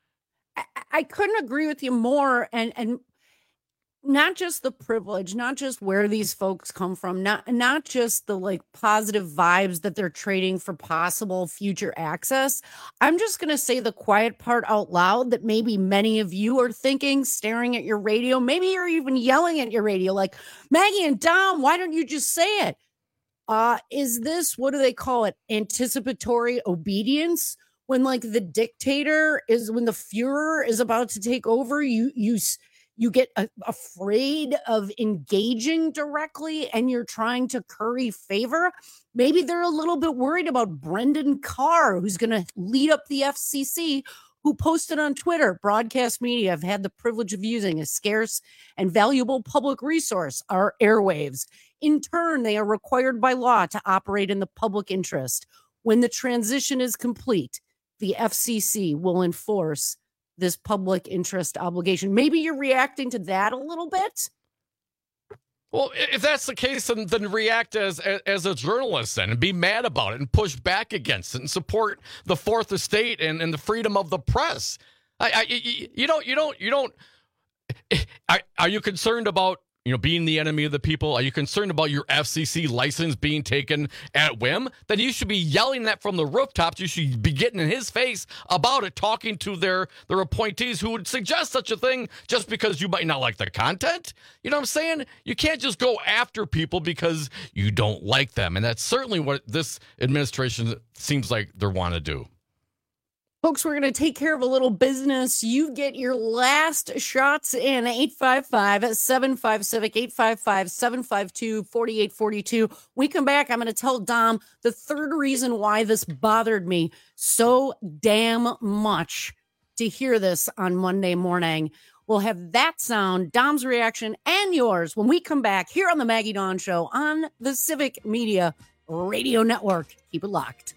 I couldn't agree with you more, and and not just the privilege, not just where these folks come from, not not just the like positive vibes that they're trading for possible future access. I'm just going to say the quiet part out loud that maybe many of you are thinking, staring at your radio. Maybe you're even yelling at your radio like, Maggie and Dom, why don't you just say it? Uh, is this, what do they call it? Anticipatory obedience? When like the dictator is, when the Fuhrer is about to take over, you you you get a, afraid of engaging directly, and you're trying to curry favor. Maybe they're a little bit worried about Brendan Carr, who's going to lead up the F C C, who posted on Twitter, broadcast media have had the privilege of using a scarce and valuable public resource, our airwaves. In turn, they are required by law to operate in the public interest. When the transition is complete, the F C C will enforce this public interest obligation. Maybe you're reacting to that a little bit. Well, if that's the case, then, then react as, as as a journalist then and be mad about it and push back against it and support the Fourth Estate and, and the freedom of the press. I, I you don't you don't you don't. Are, are you concerned about, you know, being the enemy of the people? Are you concerned about your F C C license being taken at whim? Then you should be yelling that from the rooftops. You should be getting in his face about it, talking to their, their appointees who would suggest such a thing just because you might not like the content. You know what I'm saying? You can't just go after people because you don't like them. And that's certainly what this administration seems like they want to do. Folks, we're going to take care of a little business. You get your last shots in eight five five, seven five Civic, eight five five, seven five two, four eight four two. We come back, I'm going to tell Dom the third reason why this bothered me so damn much to hear this on Monday morning. We'll have that sound, Dom's reaction, and yours when we come back here on the Maggie Dawn Show on the Civic Media Radio Network. Keep it locked.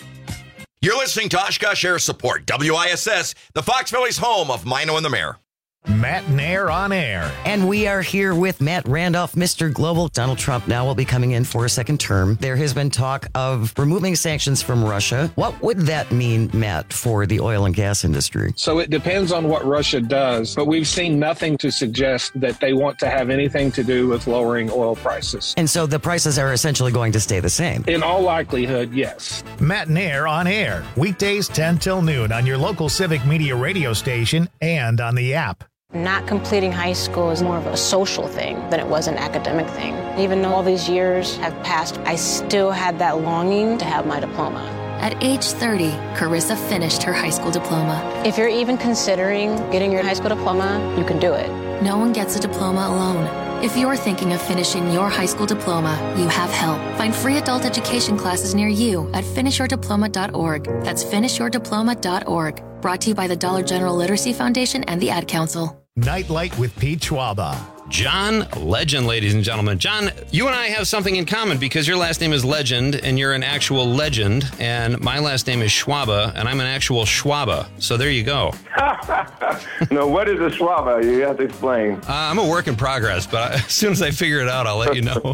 You're listening to Oshkosh Air Support, W I S S, the Fox Valley's home of Mino and the Mayor. Matt Nair on air. And we are here with Matt Randolph, Mister Global. Donald Trump now will be coming in for a second term. There has been talk of removing sanctions from Russia. What would that mean, Matt, for the oil and gas industry? So it depends on what Russia does, but we've seen nothing to suggest that they want to have anything to do with lowering oil prices. And so the prices are essentially going to stay the same? In all likelihood, yes. Matt Nair on air. Weekdays ten till noon on your local Civic Media radio station and on the app. Not completing high school is more of a social thing than it was an academic thing. Even though all these years have passed, I still had that longing to have my diploma. At age thirty, Carissa finished her high school diploma. If you're even considering getting your high school diploma, you can do it. No one gets a diploma alone. If you're thinking of finishing your high school diploma, you have help. Find free adult education classes near you at finish your diploma dot org. That's finish your diploma dot org. Brought to you by the Dollar General Literacy Foundation and the Ad Council. Nightlight with Pete Schwaba. John Legend, ladies and gentlemen. John, you and I have something in common because your last name is Legend and you're an actual legend, and my last name is Schwaba and I'm an actual Schwaba. So there you go. No, what is a Schwaba? You have to explain. Uh, I'm a work in progress, but as soon as I figure it out, I'll let you know.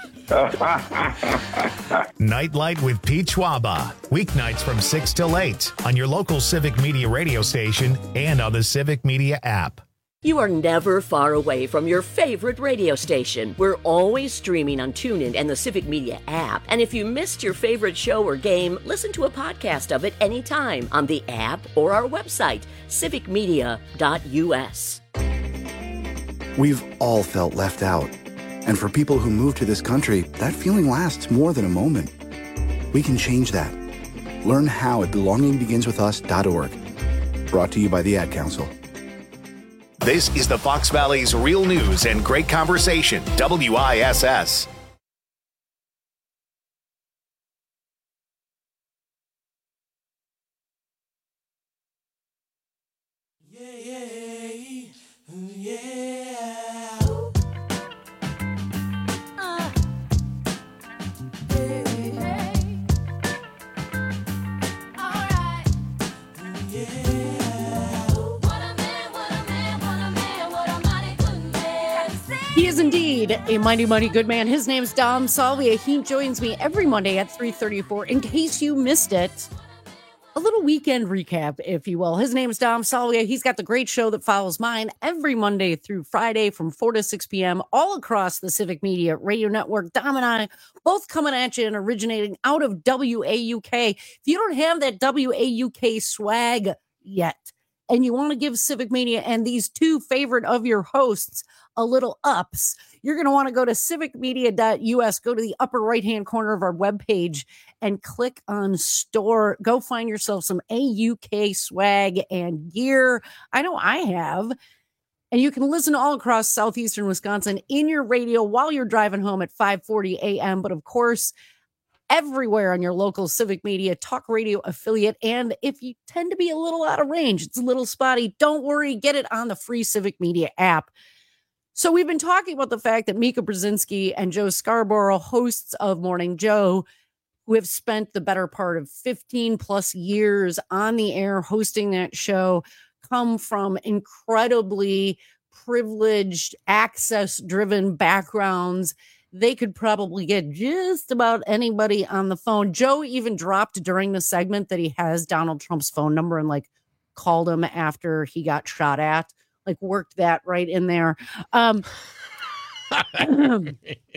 Nightlight with Pete Schwaba. Weeknights from six till eight on your local Civic Media radio station and on the Civic Media app. You are never far away from your favorite radio station. We're always streaming on TuneIn and the Civic Media app. And if you missed your favorite show or game, listen to a podcast of it anytime on the app or our website, civic media dot u s. We've all felt left out. And for people who move to this country, that feeling lasts more than a moment. We can change that. Learn how at belonging begins with us dot org. Brought to you by the Ad Council. This is the Fox Valley's real news and great conversation, W I S S. He is indeed a mighty, mighty good man. His name's Dom Salvia. He joins me every Monday at three thirty-four. In case you missed it, a little weekend recap, if you will. His name's Dom Salvia. He's got the great show that follows mine every Monday through Friday from four to six p.m. all across the Civic Media Radio Network. Dom and I both coming at you and originating out of W A U K. If you don't have that W A U K swag yet, and you want to give Civic Media and these two favorite of your hosts a little ups, you're going to want to go to civic media dot u s, go to the upper right-hand corner of our webpage and click on store. Go find yourself some A U K swag and gear. I know I have. And you can listen all across southeastern Wisconsin in your radio while you're driving home at five forty a.m. But of course, everywhere on your local Civic Media Talk Radio affiliate. And if you tend to be a little out of range, it's a little spotty, don't worry, get it on the free Civic Media app. So we've been talking about the fact that Mika Brzezinski and Joe Scarborough, hosts of Morning Joe, who have spent the better part of fifteen plus years on the air hosting that show, come from incredibly privileged, access-driven backgrounds. They could probably get just about anybody on the phone. Joe even dropped during the segment that he has Donald Trump's phone number and like called him after he got shot at. Like worked that right in there. Um, but I'm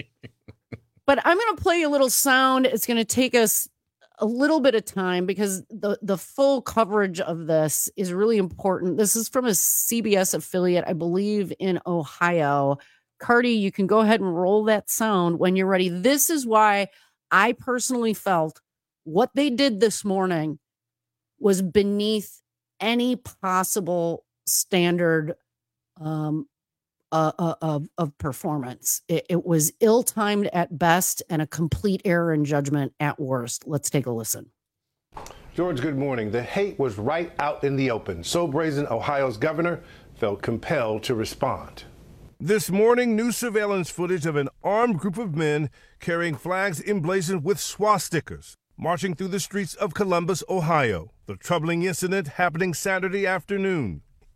going to play a little sound. It's going to take us a little bit of time because the, the full coverage of this is really important. This is from a C B S affiliate, I believe, in Ohio. Cardi, you can go ahead and roll that sound when you're ready. This is why I personally felt what they did this morning was beneath any possible standard um, uh, uh, of, of performance. It, it was ill-timed at best and a complete error in judgment at worst. Let's take a listen. George, good morning. The hate was right out in the open. So brazen, Ohio's governor felt compelled to respond. This morning, new surveillance footage of an armed group of men carrying flags emblazoned with swastikas marching through the streets of Columbus, Ohio. The troubling incident happening Saturday afternoon.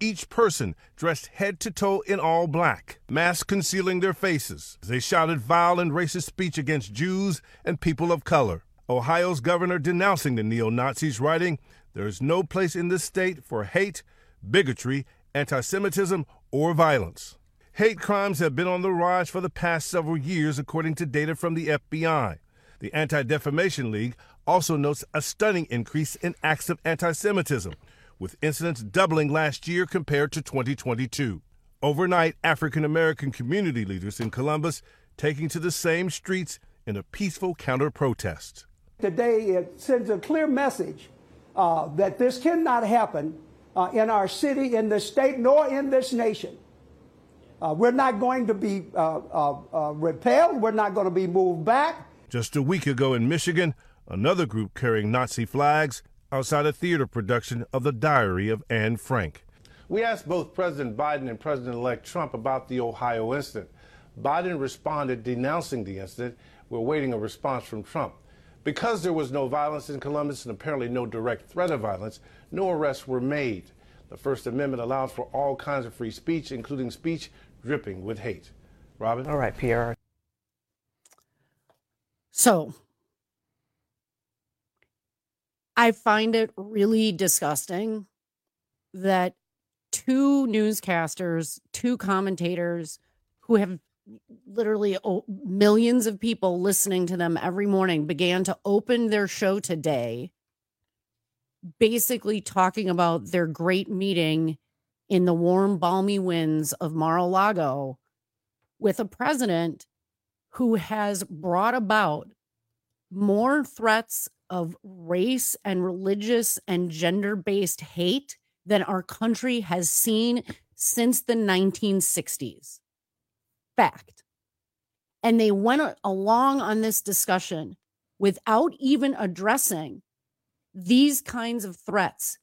each person dressed head to toe in all black, masks concealing their faces. They shouted vile and racist speech against Jews and people of color. Ohio's governor denouncing the neo-Nazis, writing, "There is no place in this state for hate, bigotry, anti-Semitism, or violence." Hate crimes have been on the rise for the past several years, according to data from the F B I. The Anti-Defamation League also notes a stunning increase in acts of anti-Semitism, with incidents doubling last year compared to twenty twenty-two. Overnight, African-American community leaders in Columbus taking to the same streets in a peaceful counter-protest. Today, it sends a clear message uh, that this cannot happen uh, in our city, in this state, nor in this nation. Uh, we're not going to be uh, uh, uh, repelled. We're not going to be moved back. Just a week ago in Michigan, another group carrying Nazi flags outside a theater production of The Diary of Anne Frank. We asked both President Biden and President-elect Trump about the Ohio incident. Biden responded denouncing the incident. We're waiting a response from Trump. Because there was no violence in Columbus and apparently no direct threat of violence, no arrests were made. The First Amendment allows for all kinds of free speech, including speech dripping with hate. Robin? All right, Pierre. So, I find it really disgusting that two newscasters, two commentators who have literally millions of people listening to them every morning began to open their show today basically talking about their great meeting in the warm, balmy winds of Mar-a-Lago with a president who has brought about more threats of race and religious and gender-based hate than our country has seen since the nineteen sixties. Fact. And they went along on this discussion without even addressing these kinds of threats.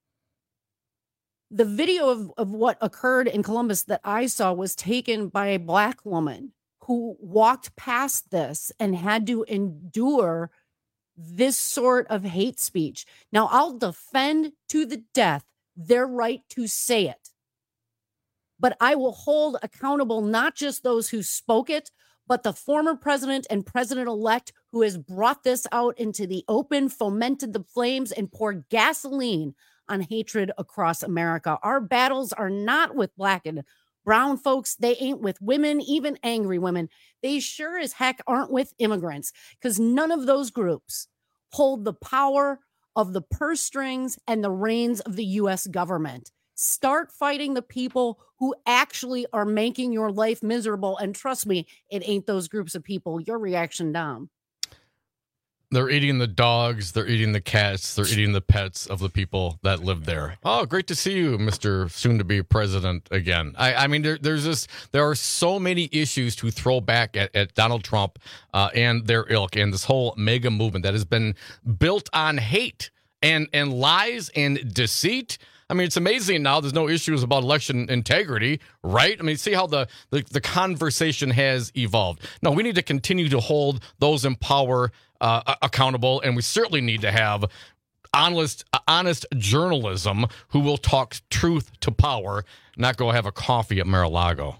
The video of, of what occurred in Columbus that I saw was taken by a Black woman who walked past this and had to endure this sort of hate speech. Now, I'll defend to the death their right to say it, but I will hold accountable not just those who spoke it, but the former president and president-elect who has brought this out into the open, fomented the flames, and poured gasoline on hatred across America. Our battles are not with Black and brown folks. They ain't with women, even angry women. They sure as heck aren't with immigrants, because none of those groups hold the power of the purse strings and the reins of the U S government. Start fighting the people who actually are making your life miserable. And trust me, it ain't those groups of people. Your reaction, Dom. They're eating the dogs, they're eating the cats, they're eating the pets of the people that live there. Oh, great to see you, Mister Soon-to-be President again. I, I mean, there, there's this. There are so many issues to throw back at, at Donald Trump uh, and their ilk, and this whole mega movement that has been built on hate and and lies and deceit. I mean, it's amazing now there's no issues about election integrity, right? I mean, see how the, the, the conversation has evolved. No, we need to continue to hold those in power uh, accountable, and we certainly need to have honest, honest journalism who will talk truth to power, not go have a coffee at Mar-a-Lago.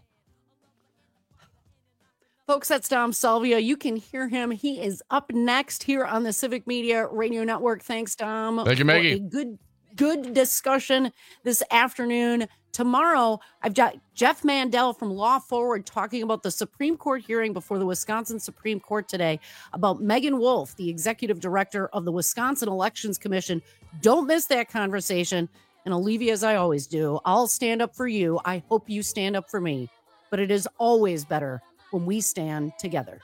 Folks, that's Dom Salvia. You can hear him. He is up next here on the Civic Media Radio Network. Thanks, Dom. Thank you, Maggie. For a good Good discussion this afternoon. Tomorrow, I've got Jeff Mandel from Law Forward talking about the Supreme Court hearing before the Wisconsin Supreme Court today about Megan Wolf, the executive director of the Wisconsin Elections Commission. Don't miss that conversation. And I'll leave you as I always do. I'll stand up for you. I hope you stand up for me. But it is always better when we stand together.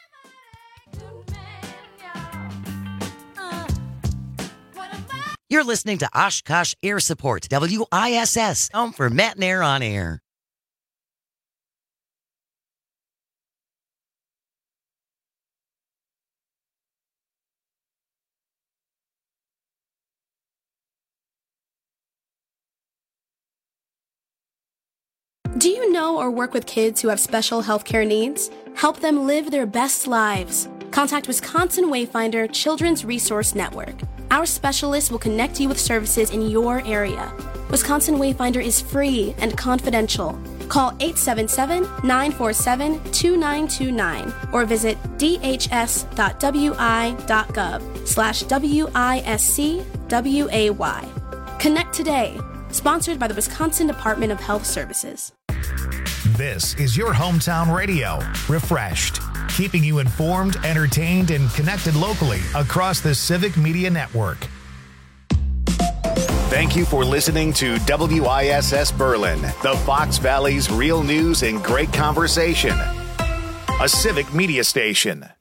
You're listening to Oshkosh Air Support, W I S S, home for Matt and Air on Air. Do you know or work with kids who have special healthcare needs? Help them live their best lives. Contact Wisconsin Wayfinder Children's Resource Network. Our specialists will connect you with services in your area. Wisconsin Wayfinder is free and confidential. Call eight seven seven, nine four seven, two nine two nine or visit dhs.wi.gov slash W-I-S-C-W-A-Y. Connect today. Sponsored by the Wisconsin Department of Health Services. This is your hometown radio, Refreshed, keeping you informed, entertained, and connected locally across the Civic Media Network. Thank you for listening to W I S S Berlin, the Fox Valley's real news and great conversation. A Civic Media station.